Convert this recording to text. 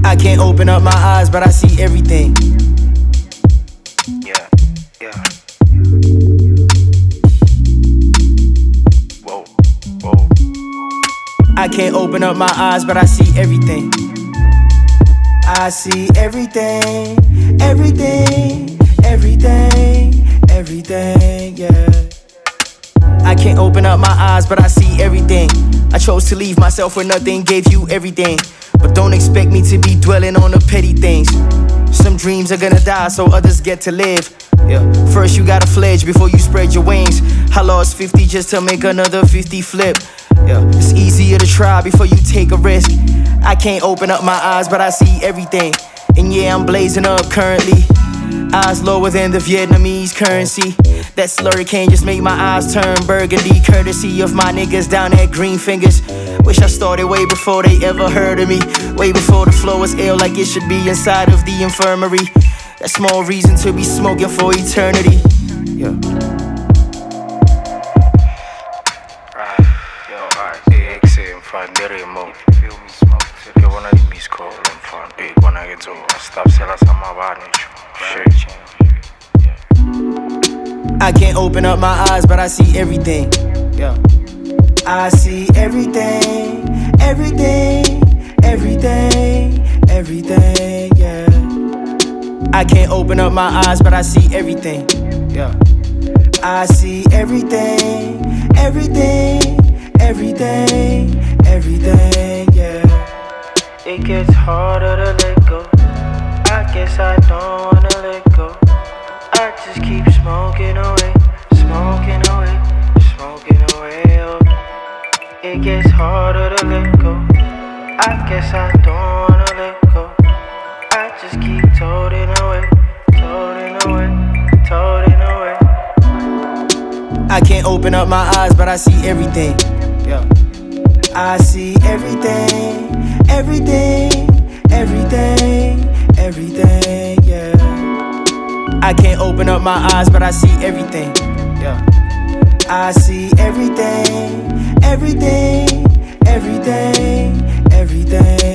I can't open up my eyes, but I see everything. Yeah, yeah. Whoa, whoa. I can't open up my eyes, but I see everything. I see everything, everything, everything, everything, yeah. I can't open up my eyes, but I see everything. I chose to leave myself where nothing gave you everything. But don't expect me to be dwelling on the petty things. Some dreams are gonna die so others get to live. Yeah. First you gotta fledge before you spread your wings. I lost 50 just to make another 50 flip. Yeah. It's easier to try before you take a risk. I can't open up my eyes, but I see everything. And yeah, I'm blazing up currently. Eyes lower than the Vietnamese currency. That slurry can't just make my eyes turn burgundy. Courtesy of my niggas down at Green Fingers. Wish I started way before they ever heard of me. Way before the flow was ill like it should be inside of the infirmary. That's more reason to be smoking for eternity. Yeah. Fan de remote, feel me smoke. You wanna eat me skull and fun. Big when I get to stop selling some of my shit. I can't open up my eyes, but I see everything. Yeah. I see everything, everything, everything, everything, yeah. I can't open up my eyes, but I see everything. Yeah. I see everything, everything, everything, everything, yeah. It gets harder to let go. I guess I don't wanna let go. I just keep smoking away, smoking away, smoking away, oh. It gets harder to let go. I guess I don't wanna let go. I just keep toting away, toting away, toting away. I can't open up my eyes, but I see everything. Yeah. I see everything, everything, everything, everything, yeah. I can't open up my eyes, but I see everything. Yeah. I see everything, everything, everything, everything.